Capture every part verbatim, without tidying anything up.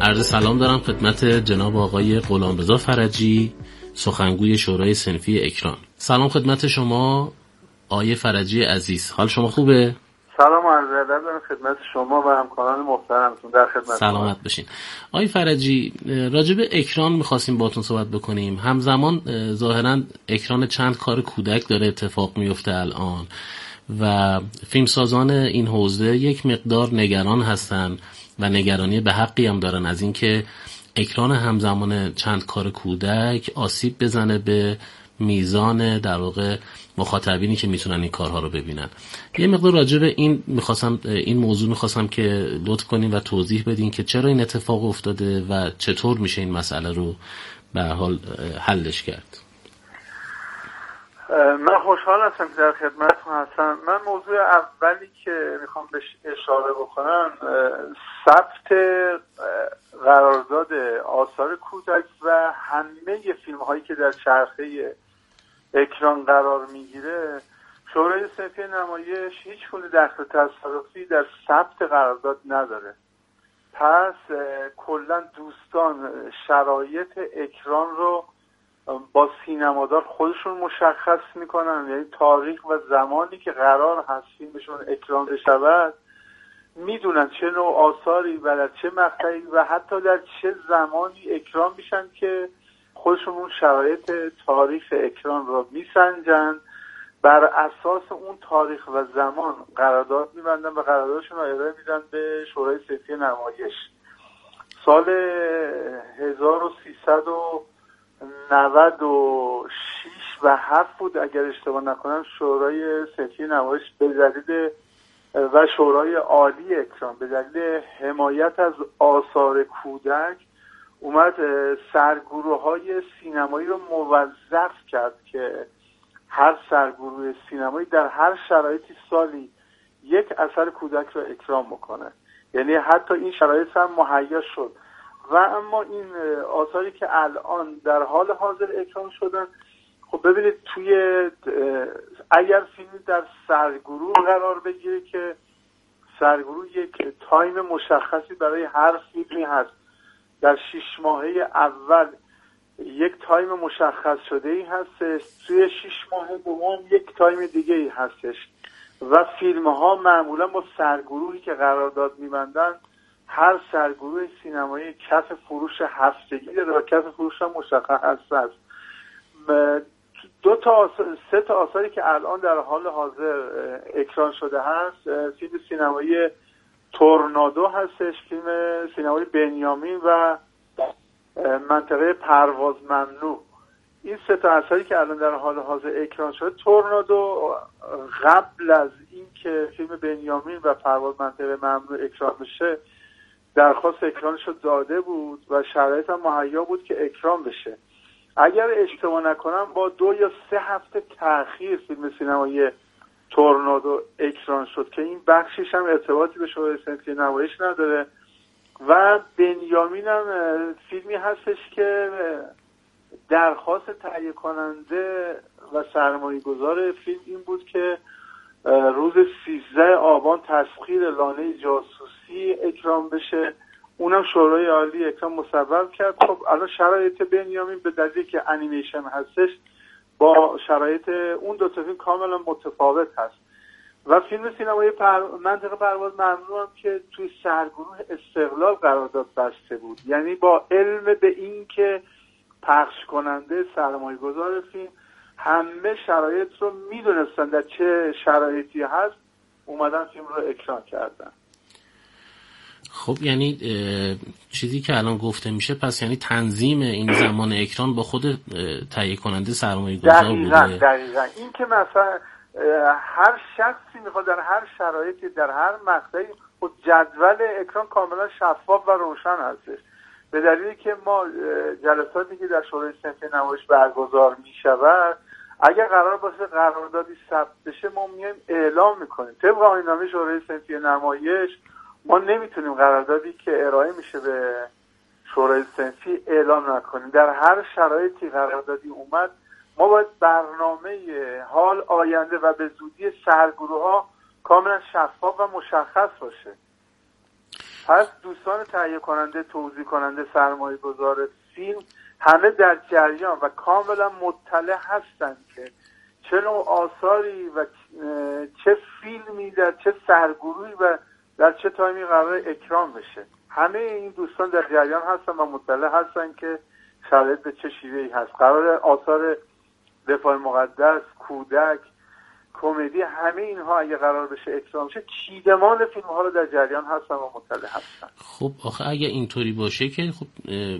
عرض سلام دارم خدمت جناب آقای غلامرضا فرجی، سخنگوی شورای صنفی اکران. سلام خدمت شما آقای فرجی عزیز، حال شما خوبه؟ سلام و عرض ادب دارم خدمت شما و همکاران محترمتون، در خدمت سلامت باشین. آقای فرجی، راجع به اکران می‌خواستیم باهاتون صحبت بکنیم. همزمان ظاهراً اکران چند کار کودک داره اتفاق میفته الان و فیلمسازان این حوزه یک مقدار نگران هستن و نگرانی به حقی هم دارن از اینکه اکران همزمان چند کار کودک آسیب بزنه به میزان در واقع مخاطبینی که میتونن این کارها رو ببینن. یه مقدار راجع به این میخواستم این موضوع میخواستم که لطف کنین و توضیح بدین که چرا این اتفاق افتاده و چطور میشه این مسئله رو به حال حلش کرد. من خوشحال هستم که در خدمتتون هستم. من موضوع اولی که میخوام بهش اشاره بکنم ثبت قرارداد آثار کودک و همه فیلم هایی که در چرخه اکران قرار میگیره. شورای صنفی نمایش هیچ گونه دخل تصرفی در ثبت قرارداد نداره. پس کلا دوستان شرایط اکران رو با سینمادار خودشون مشخص میکنن، یعنی تاریخ و زمانی که قرار هست فیلمشون اکران بشود میدونن چه نوع آثاری و در چه مقطعی و حتی در چه زمانی اکران میشن که خودشون اون شرایط تاریخ اکران رو میسنجن، بر اساس اون تاریخ و زمان قرارداد میبندن و قراردادشون رو ارائه میدن به شورای صنفی نمایش. سال هزار و سیصد و نود و شش و هفت بود اگر اشتباه نکنم، شورای صنفی نمایش به دلیل و شورای عالی اکران به دلیل حمایت از آثار کودک اومد سرگروه‌های سینمایی رو موظف کرد که هر سرگروه سینمایی در هر شرایطی سالی یک اثر کودک رو اکرام بکنه. یعنی حتی این شرایط هم مهیا شد. و اما این آثاری که الان در حال حاضر اکران شدن، خب ببینید توی اگر فیلمی در سرگروه قرار بگیره که سرگروه یک تایم مشخصی برای هر فیلمی هست، در شش ماهه اول یک تایم مشخص شده ای هستش، توی شش ماه دوم یک تایم دیگه ای هستش و فیلم ها معمولا با سرگروهی که قرارداد می‌بندن هر سرگروه سینمایی کف فروش هفتگی داره و کف فروش هم مشخص است. دو تا آثار، سه تا آثاری که الان در حال حاضر اکران شده هست، فیلم سینمایی تورنادو هستش، فیلم سینمایی بنیامین و منطقه پرواز ممنوع. این سه تا اثری که الان در حال حاضر اکران شده، تورنادو قبل از این که فیلم بنیامین و پرواز منطقه ممنوع اکران بشه درخواست اکرانش رو داده بود و شرایط هم مهیا بود که اکران بشه. اگر اشتباه نکنم با دو یا سه هفته تأخیر فیلم سینمایی تورنادو اکران شد که این بخشش هم ارتباطی به شورای صنفی نمایش نداره. و بنیامین هم فیلمی هستش که درخواست تهیه کننده و سرمایه‌گذار فیلم این بود که روز سیزده آبان تسخیر لانه جاسوسی اکرام بشه، اونم شورای عالی اکرام مصوب کرد. خب الان شرایط بنیامین به دلیلی که انیمیشن هستش با شرایط اون دو تا فیلم کاملا متفاوت هست. و فیلم سینمایی پر... منطقه پرواز ممنوع هم که توی سرگروه استقلال قرارداد بسته بود، یعنی با علم به این که پخش کننده سرمایه‌گذار فیلم همه شرایط رو میدونستن در چه شرایطی هست، اومدن فیلم رو اکران کردن. خب یعنی چیزی که الان گفته میشه پس یعنی تنظیم این زمان اکران با خود تهیه کننده سرمایه‌گذار بوده. دقیقاً دقیقاً این که مثلا هر شخصی میخواد در هر شرایطی در هر مقطعی خود جدول اکران کاملا شفاف و روشن هستش. به دلیلی که ما جلساتی که در شورای صنفی نمایش برگزار میشود اگر قرار باشه قراردادی ثبت بشه ما میایم اعلام میکنیم. طبق آیین‌نامه شورای صنفی نمایش ما نمیتونیم قراردادی که ارائه میشه به شورای صنفی اعلام نکنیم. در هر شرایطی قراردادی اومد ما باید برنامه حال آینده و به زودی سرگروه ها کاملا شفاف و مشخص باشه. پس دوستان تهیه کننده، توزیع کننده، سرمایه گذار فیلم همه در جریان و کاملا مطلع هستند که چه نوع آثاری و چه فیلمی در چه سرگروهی و در چه تایمی قرار اکرام بشه. همه این دوستان در جریان هستن و مطلع هستن که شرایط به چه شیوهی هست. قرار آثار دفاع مقدس، کودک، کمدی، همه اینها اگه قرار بشه اکرام شه، چیدمان فیلم ها رو در جریان هستن و مطلع هستن. خب آخه اگه اینطوری باشه که خب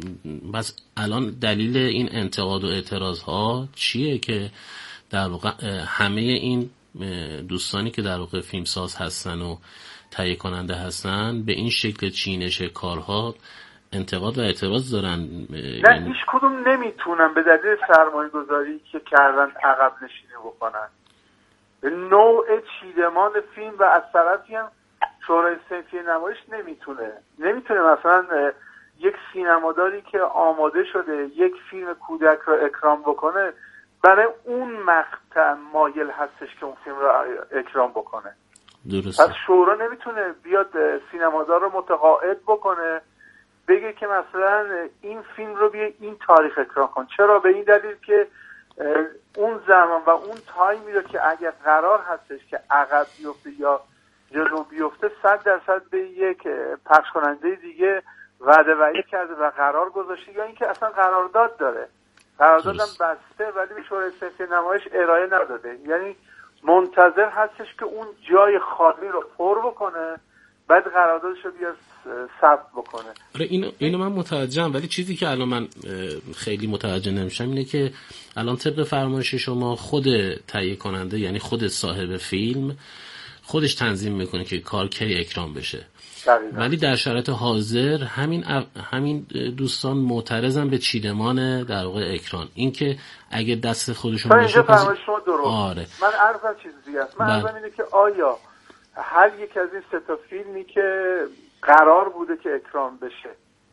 بس الان دلیل این انتقاد و اعتراض ها چیه که در واقع همه این دوستانی که در واقع فیلمساز هستن و تهیه کننده هستن به این شکل چینش کارها انتقاد و اعتراض دارن؟ نه هیچ کدوم نمیتونن به دلیل سرمایه گذاری که کردن عقب نشینی بکنن. به نوع چیدمان فیلم و از طرفی هم شورای صنفی نمایش نمیتونه نمیتونه مثلا یک سینماداری که آماده شده یک فیلم کودک رو اکرام بکنه برای اون مقطع مایل هستش که اون فیلم رو اکرام بکنه. درسته. پس شورا نمیتونه بیاد سینمادار رو متقاعد بکنه بگه که مثلا این فیلم رو بیا این تاریخ اکرام کن. چرا؟ به این دلیل که اون زمان و اون تایمی رو که اگر قرار هستش که عقب بیفته یا جلو بیفته صد درصد به یک پخش کننده دیگه وعده وعید کرده و قرار گذاشته یا اینکه اصلا قرارداد داره، قراردادم بسته ولی به شورای صنفی نمایش ارائه نداده. یعنی منتظر هستش که اون جای خالی رو پر بکنه بعد قراردادش رو بیاد ثبت بکنه. آره اینو اینو من متوجهم، ولی چیزی که الان من خیلی متوجه نمیشم اینه که الان طبق فرمایش شما خود تهیه کننده یعنی خود صاحب فیلم خودش تنظیم میکنه که کار کی اکرام بشه. دقیقا. ولی در شرایط حاضر همین همین دوستان معترضن به چیدمان در واقع اکران. این که اگه دست خودشون باشه پس فرمایش شما درست. آره. من عرضم چیز دیگه است. من عرضم اینه که آیا هر یک از این سه تا فیلمی که قرار بوده که اکرام بشه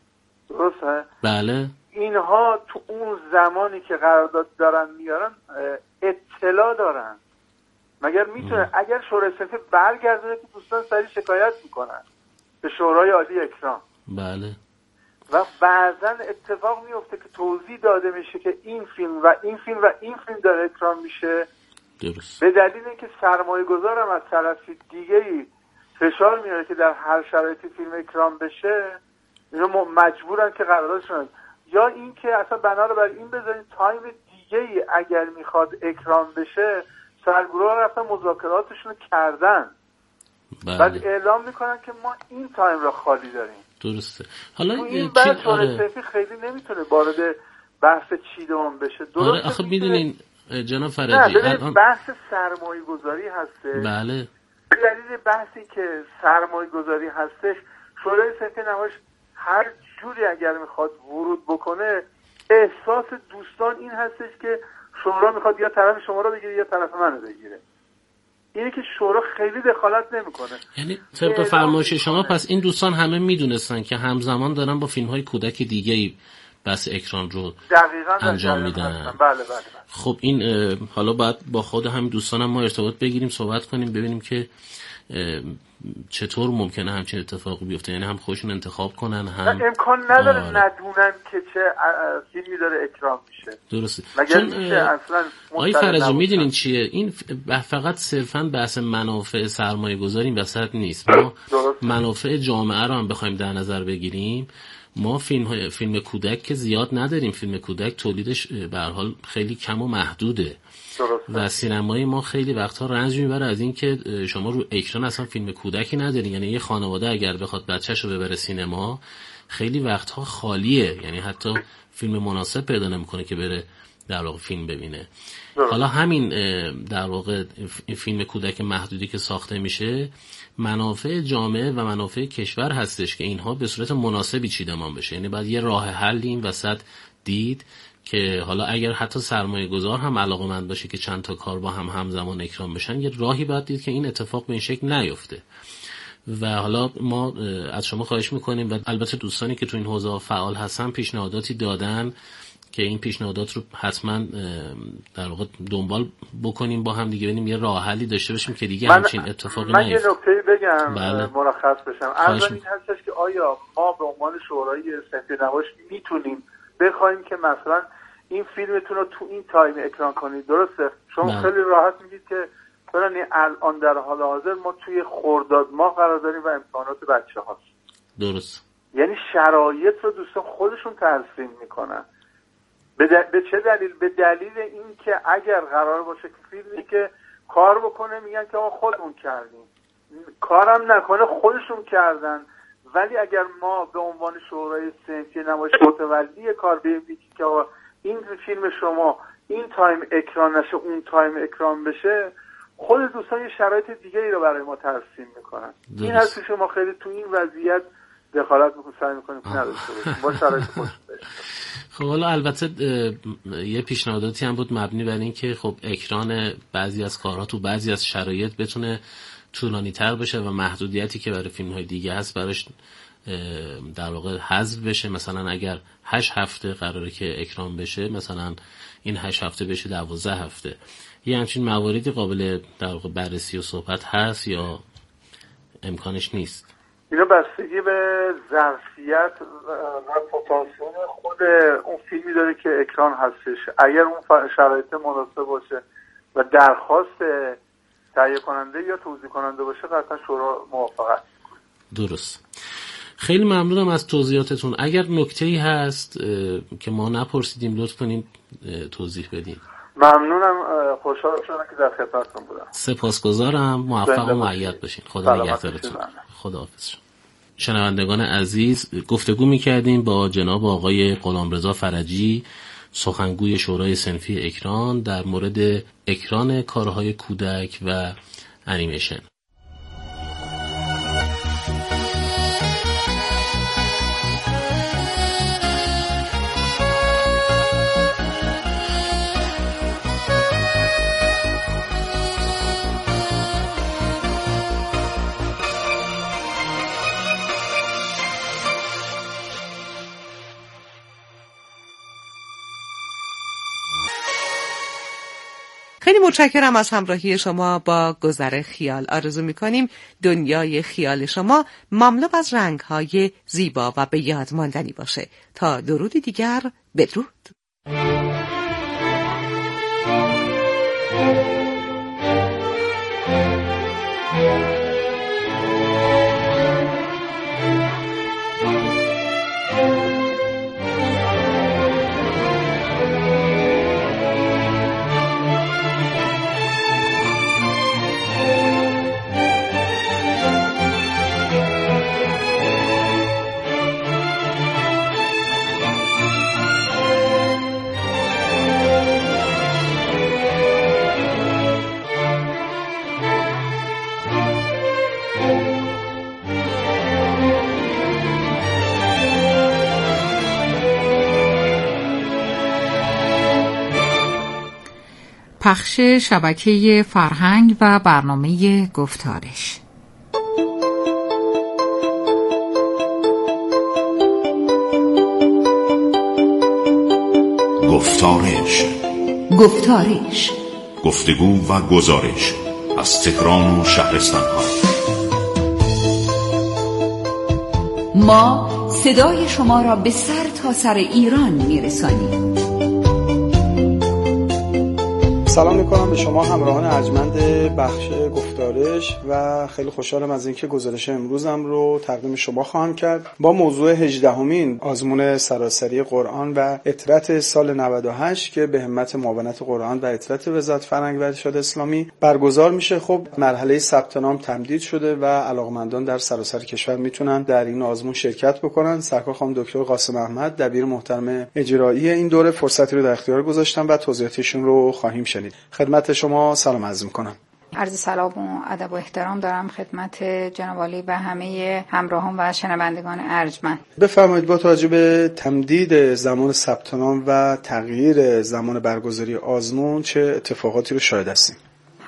درسته؟ بله. اینها تو اون زمانی که قرارداد دارن میارن اطلاع دارن؟ مگر میتونه اگر شورای صنفی برگردونه که دوستان سری شکایت میکنن به شورای عالی اکرام؟ بله. و بعضا اتفاق میفته که توضیح داده میشه که این فیلم و این فیلم و این فیلم داره اکرام میشه. درست. به دلیل اینکه سرمایه گذارم از طرف دیگه‌ای فشار میاره که در هر شرایطی فیلم اکرام بشه، اینا مجبورن که قراردادشون یا این که اصلا بنا رو بر این بذارین تایم دیگه‌ای اگر میخواد اکرام بشه سرگروه رفتن مذاکراتشون کردن. بله. بعد اعلام میکنن که ما این تایم را خالی داریم. درسته. حالا تو این بحث شورای صنفی خیلی نمیتونه وارد بحث چیدمان بشه. درسته. آره آخه میدونین جناب فرجی نه الان بحث سرمایه گذاری هسته. بله. دلیل بحثی که سرمایه گذاری هستش شورای صنفی نمایش هر جوری اگر میخواد ورود بکنه احساس دوستان این هستش که شورا میخواد یا طرف شما رو بگیره یا طرف منو بگیره. اینه که شورا خیلی دخالت نمیکنه. یعنی طبق فرمایش شما پس این دوستان همه میدونستن که همزمان دارن با فیلم‌های کودک دیگه‌ای بس اکران رو انجام میدن. بله بله بله. خب این حالا باید با خود همین دوستانم ما ارتباط بگیریم صحبت کنیم ببینیم که چطور ممکنه همچین اتفاقی بیفته. یعنی هم خودشون انتخاب کنن هم امکان نداره آره. ندونن که چه فیلمی داره اکرام میشه. درسته. چون اصلا آقای فرجی میدونین چیه این فقط صرفا بحث منافع سرمایه گذاری این وسط نیست. ما منافع جامعه رو هم بخوایم در نظر بگیریم ما فیلم های فیلم کودک که زیاد نداریم. فیلم کودک تولیدش به هر حال خیلی کم و محدوده. درسته. و سینمای ما خیلی وقتها رنج میبره از این که شما رو اکران اصلا فیلم کودکی ندارین. یعنی یه خانواده اگر بخواد بچه‌شو ببره سینما خیلی وقتها خالیه، یعنی حتی فیلم مناسب پیدا نمیکنه که بره در واقع فیلم ببینه. درسته. حالا همین در واقع فیلم کودک محدودی که ساخته میشه منافع جامعه و منافع کشور هستش که اینها به صورت مناسبی چیدمان بشه. یعنی باید یه راه حل این وسط دید که حالا اگر حتی سرمایه گذار هم علاقه‌مند باشه که چند تا کار با هم همزمان اکرام بشن یه راهی باید دید که این اتفاق به این شکل نیفته. و حالا ما از شما خواهش میکنیم و البته دوستانی که تو این حوزه فعال هستن پیشنهاداتی دادن که این پیشنهادات رو حتما در واقع دنبال بکنیم با هم دیگه، ببینیم یه راه حلی داشته باشیم که دیگه همچین اتفاقی من نیفته. یه نکته بگم بله. مرخص بشم. اول این هستش که آیا ما به عنوان شورای صنفی نمایش میتونیم بخوایم که مثلا این فیلمتون رو تو این تایم اکران کنید؟ درسته؟ شما بله. خیلی راحت میگید که برای الان در حال حاضر ما توی خرداد ماه قرار داریم و امتحانات بچه هاست. درست. یعنی شرایط رو دوستان خودشون ترسیم میکنن. به, دل... به چه دلیل؟ به دلیل این که اگر قرار باشه که فیلمی که کار بکنه میگن که ما خودمون کردیم، کارم نکنه خودشون کردن. ولی اگر ما به عنوان شورای صنفی نمایش متولی کار بگیم که این فیلم شما این تایم اکران نشه اون تایم اکران بشه، خود دوستان یه شرایط دیگه ای رو برای ما ترسیم میکنن. درست. این هست که شما خیلی تو این وضعیت دخالت میکنیم، سعی میکنیم که نداشته باشیم با شرایط خوش بشه. خب حالا البته یه پیشنهاداتی هم بود مبنی بر این که خب اکران بعضی از کارها تو بعضی از شرایط بتونه طولانی تر بشه و محدودیتی که برای فیلم های دیگه هست براش در واقع حذف بشه. مثلا اگر هشت هفته قراره که اکران بشه، مثلا این هشت هفته بشه دوازده هفته. یه همچین مواردی قابل در واقع بررسی و صحبت هست یا امکانش نیست؟ اینا بستگی به ظرفیت و پتانسیل خود اون فیلمی داره که اکران هستش. اگر اون شرایط مناسب باشه و درخواست تهیه کننده یا توزیع کننده باشه، قطعا شورا موافقت. درست. خیلی ممنونم از توضیحاتتون. اگر نکته‌ای هست که ما نپرسیدیم لطف کنید توضیح بدین. ممنونم، خوشحال شدم که در خدمتتون بودم. سپاسگزارم. موفق و مؤید باشین. خدا نگهدارتون. خداحافظ. شنوندگان عزیز، گفتگو می‌کردیم با جناب آقای غلامرضا فرجی، سخنگوی شورای صنفی اکران، در مورد اکران کارهای کودک و انیمیشن. خیلی متشکرم از همراهی شما با گذر خیال. آرزو می‌کنیم دنیای خیال شما مملو از رنگ‌های زیبا و به یاد ماندنی باشه. تا درودی دیگر، بدرود. پخش شبکه فرهنگ و برنامه گفتارش. گفتارش گفتارش گفتگو و گزارش از تهران و شهرستان‌ها. ما صدای شما را به سر تا سر ایران میرسانیم. سلام میکنم به شما همراهان ارجمند بخش گفتارش و خیلی خوشحالم از اینکه گزارش امروزم رو تقدیم شما خواهم کرد با موضوع هجدهمین آزمون سراسری قرآن و اطرت سال نود و هشت که به همت معاونت قرآن و اطرت وزارت فرهنگ و ارشاد اسلامی برگزار میشه. خب مرحله ثبت نام تمدید شده و علاقمندان در سراسر کشور میتونن در این آزمون شرکت بکنن. سرکار خانم دکتر قاسم احمد دبیر محترم اجرایی این دوره فرصتی رو در اختیار گذاشتن و توضیحاتشون رو خواهیم شنید. خدمت شما سلام عرض میکنم. عرض سلام و ادب و احترام دارم خدمت جناب عالی و همه همراهان و شنوندگان ارجمند. بفرمایید با توجه به تمدید زمان ثبت نام و تغییر زمان برگزاری آزمون چه اتفاقاتی رو شاهد هستیم؟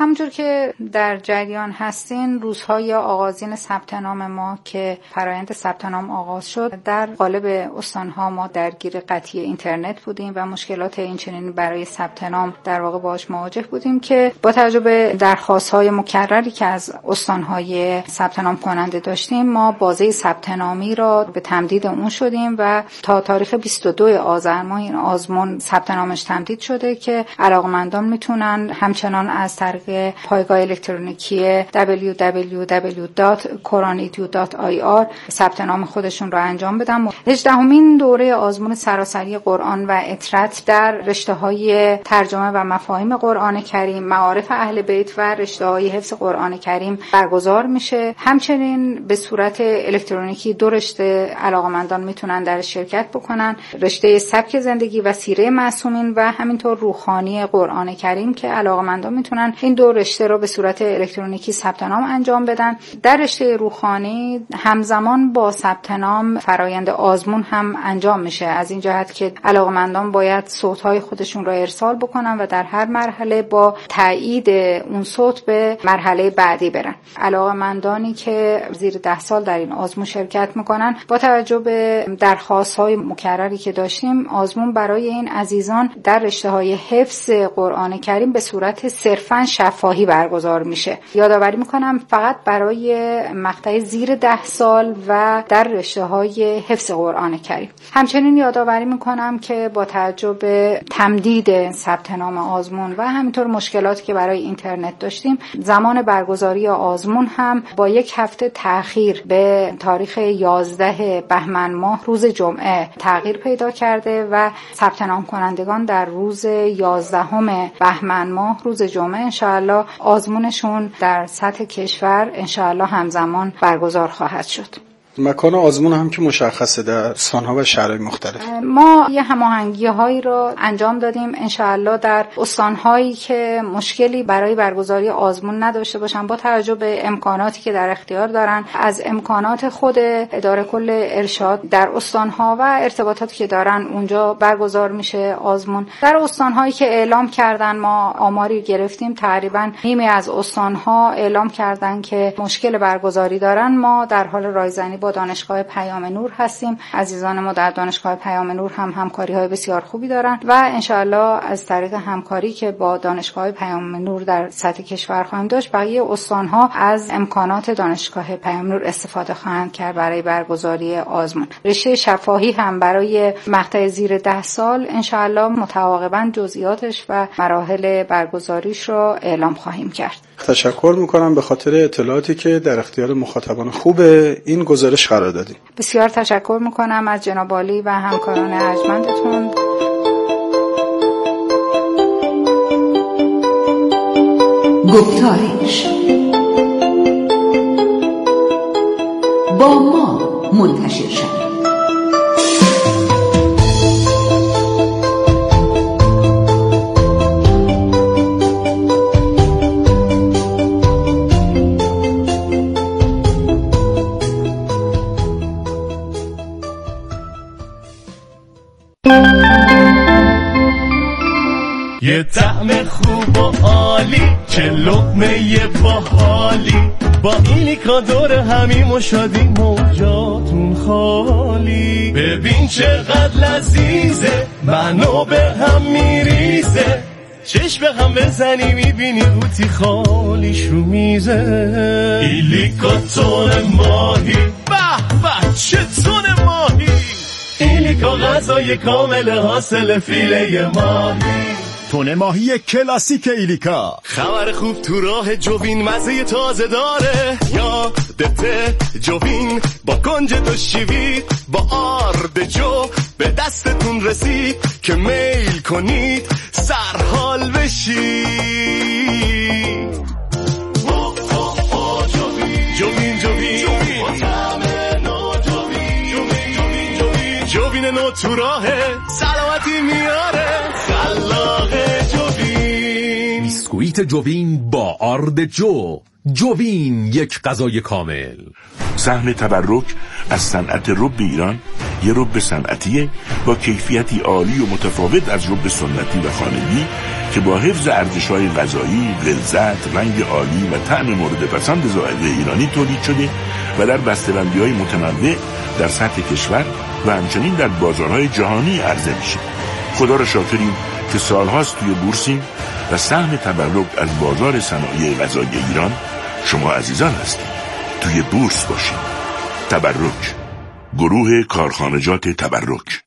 همونجور که در جریان هستین، روزهای آغازین ثبت نام ما که فرآیند ثبت نام آغاز شد، در قالب استان‌ها ما درگیر قطعی اینترنت بودیم و مشکلات اینچنینی برای ثبت نام در واقع باهاش مواجه بودیم که با توجه به درخواست‌های مکرری که از استان‌های ثبت نام کننده داشتیم، ما بازه ثبت نامی را به تمدید اون شدیم و تا تاریخ بیست و دو آذر ماه این آزمون ثبت نامش تمدید شده که علاقمندان میتونن همچنان از طریق پایگاه الکترونیکی دبلیو دبلیو دبلیو دات koran e d u دات آی آر ثبت نام خودشون را انجام بدن. هجدهمین دوره آزمون سراسری قرآن و اطرت در رشته‌های ترجمه و مفاهیم قرآن کریم، معارف اهل بیت و رشته‌های حفظ قرآن کریم برگزار میشه. همچنین به صورت الکترونیکی دو رشته علاقمندان میتونن در شرکت بکنن، رشته سبک زندگی و سیره معصومین و همینطور روحانی قرآن کریم که علاقمندان میتونن این دو رشته رو به صورت الکترونیکی ثبت نام انجام بدن. در رشته روحانی همزمان با ثبت نام فرآیند آزمون هم انجام میشه، از این جهت که علاقمندان باید صوت‌های خودشون رو ارسال بکنن و در هر مرحله با تایید اون صوت به مرحله بعدی برن. علاقمندانی که زیر ده سال در این آزمون شرکت میکنن، با توجه به درخواست‌های مکرری که داشتیم، آزمون برای این عزیزان در رشته‌های حفظ قرآن کریم به صورت صرفاً شفاهی برگزار میشه. یادآوری میکنم فقط برای مقطع زیر ده سال و در رشته‌های حفظ قرآن کریم. همچنین یادآوری میکنم که با توجه به تمدید ثبت نام آزمون و همینطور مشکلاتی که برای اینترنت داشتیم، زمان برگزاری آزمون هم با یک هفته تأخیر به تاریخ یازده بهمن ماه روز جمعه تغییر پیدا کرده و ثبت نام کنندگان در روز یازدهم بهمن ماه روز جمعه انشاءالله آزمونشون در سطح کشور انشاءالله همزمان برگزار خواهد شد. مکان آزمون هم که مشخصه در استان‌ها و شهرهای مختلف. ما یه هماهنگی‌هایی رو انجام دادیم انشاءالله در استان‌هایی که مشکلی برای برگزاری آزمون نداشته باشن، با توجه به امکاناتی که در اختیار دارن، از امکانات خود اداره کل ارشاد در استان‌ها و ارتباطاتی که دارن اونجا برگزار میشه آزمون. در استان‌هایی که اعلام کردن، ما آماری گرفتیم، تقریبا نیمی از استان‌ها اعلام کردن که مشکل برگزاری دارن. ما در حال رایزنی با دانشگاه پیام نور هستیم. عزیزان ما در دانشگاه پیام نور هم همکاری‌های بسیار خوبی دارن و انشاءالله از طریق همکاری که با دانشگاه پیام نور در سطح کشور خواهیم داشت، بقیه استان‌ها از امکانات دانشگاه پیام نور استفاده خواهند کرد برای برگزاری آزمون. رشته شفاهی هم برای مقطع زیر ده سال انشاءالله متعاقباً جزئیاتش و مراحل برگزاریش رو اعلام خواهیم کرد. تشکر میکنم به خاطر اطلاعاتی که در اختیار مخاطبان خوب این گزارش قرار دادیم. بسیار تشکر میکنم از جناب عالی و همکاران ارجمندتون. گفتارش با ما منتشر شد. یه طعم خوب و عالی، چه لقمه باحالی، با ایلیکا دور همیم و شادیم و جاتون خالی. ببین چقدر لذیذه، منو به هم میریزه، چشم به هم بزنی میبینی قوطی خالیش رو میزه. ایلیکا تون ماهی، به به چه تون ماهی، ایلیکا غذای کامل حاصل فیله ماهی. تون ماهی کلاسیک ایلیکا. خبر خوب تو راه جوین، مزه تازه داره، یادته جوین با کنج دو شیوید، با آرد جو به دستتون رسید که میل کنید سرحال بشید. جوین جوین با طعم نو، جوین جوین جوین جوین نو تو راهه، سلامتی میاره، خلاقه جوین. بیسکویت جوین با آرد جو. جوین، یک غذای کامل. سهم تبرک از صنعت رب ایران یه رب صنعتیه با کیفیتی عالی و متفاوت از رب سنتی و خانگی که با حفظ ارزش‌های غذایی، لذت، رنگ عالی و طعم مورد پسند ذائقه ایرانی تولید شده و در بسته‌بندی‌های متنوع در سطح کشور و همچنین در بازارهای جهانی عرضه میشه. خدا را شاکریم که سالهاست توی بورسیم و سهم تبرک از بازار صنایع غذایی ایران شما عزیزان هستید. توی بورس باشید. تبرک، گروه کارخانجات تبرک.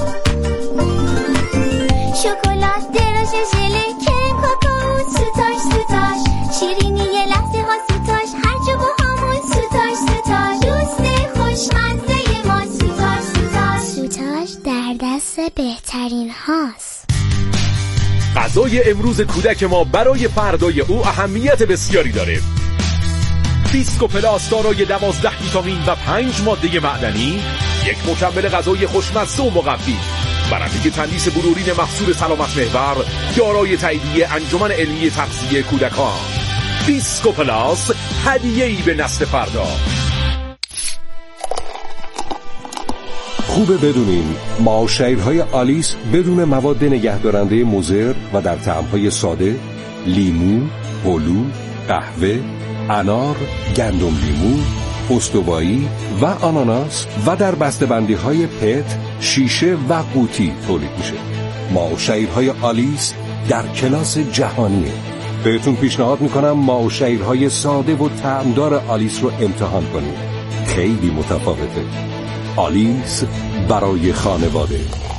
شکلات، درشت، ژله، کرم، کاکائو، سوتاش سوتاش، شیرینی یه لحظه ها سوتاش، هر جا با همون سوتاش سوتاش، دوست خوشمزه ما سوتاش سوتاش، سوتاش در دست بهترین هاست. غذای امروز کودک ما برای فردای او اهمیت بسیاری داره. بیسکو پلاس دارای دوازده ویتامین و پنج ماده معدنی، یک مکمل غذایی خوشمزه و مقوی، برنده تندیس بلورین محصول سلامت محور، دارای تاییدیه انجمن علمی تغذیه کودکان. بیسکو پلاس، هدیه‌ای به نسل فردا. خوبه بدونین معاشرهای آلیس بدون مواد نگهدارنده مضر و در طعم‌های ساده، لیمو، هلو، قهوه، انار، گندم لیمو، استوایی و آناناس و در بسته‌بندی‌های پت، شیشه و قوطی تولید میشه. معاشرهای آلیس در کلاس جهانیه. بهتون پیشنهاد میکنم معاشرهای ساده و طعمدار آلیس رو امتحان کنید. خیلی متفاوته. آلیس برای خانواده.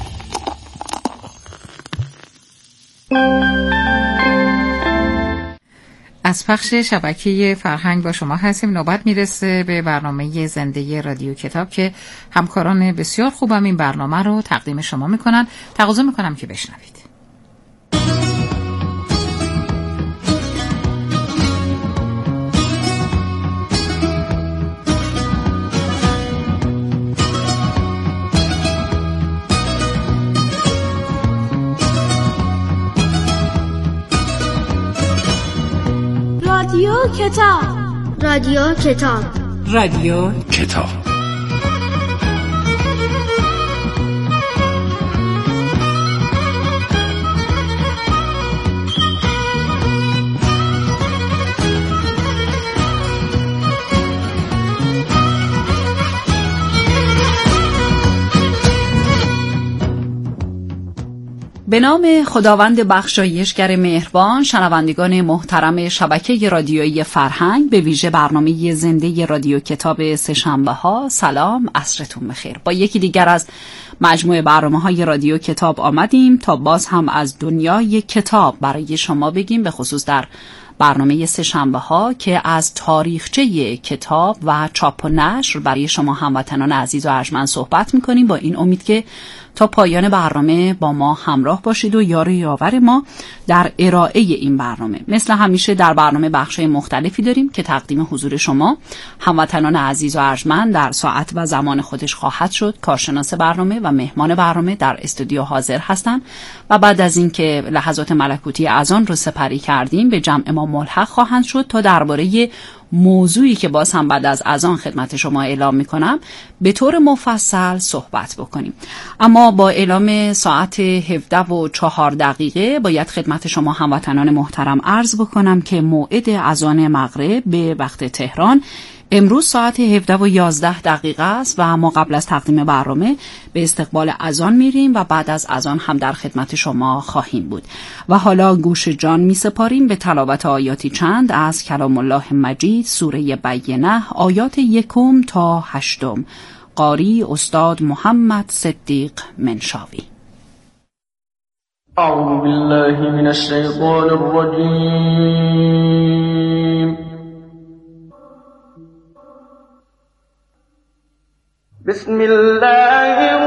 از پخش شبکه فرهنگ با شما هستیم. نوبت میرسه به برنامه زنده رادیو کتاب که همکاران بسیار خوبم این برنامه رو تقدیم شما میکنن. تقاضا میکنم که بشنوید. رادیو کتاب، رادیو کتاب، رادیو کتاب. به نام خداوند بخشایشگر مهربان. شنوندگان محترم شبکه رادیویی فرهنگ، به ویژه برنامه زنده رادیو کتاب سه‌شنبه ها، سلام، عصرتون بخیر. با یکی دیگر از مجموعه برنامه‌های رادیو کتاب آمدیم تا باز هم از دنیای کتاب برای شما بگیم، به خصوص در برنامه سه‌شنبه ها که از تاریخچه کتاب و چاپ و نشر برای شما هموطنان عزیز و ارجمند صحبت می‌کنیم، با این امید که تا پایان برنامه با ما همراه باشید و یار یاور ما در ارائه این برنامه. مثل همیشه در برنامه بخش‌های مختلفی داریم که تقدیم حضور شما هموطنان عزیز و ارجمند در ساعت و زمان خودش خواهد شد. کارشناس برنامه و مهمان برنامه در استودیو حاضر هستند و بعد از اینکه لحظات ملکوتی اذان رو سپری کردیم به جمع ما ملحق خواهند شد تا درباره موضوعی که باز هم بعد از اذان خدمت شما اعلام میکنم به طور مفصل صحبت بکنیم. اما با اعلام ساعت هفده و چهار دقیقه باید خدمت شما هموطنان محترم عرض بکنم که موعد اذان مغرب به وقت تهران امروز ساعت هفده و یازده دقیقه است و ما قبل از تقدیم برنامه به استقبال اذان میریم و بعد از اذان هم در خدمت شما خواهیم بود. و حالا گوش جان می سپاریم به تلاوت آیاتی چند از کلام الله مجید، سوره بینه، آیات یکم تا هشتم. قاری استاد محمد صدیق منشاوی. اعوذ بالله من الشیطان الرجیم. بسم الله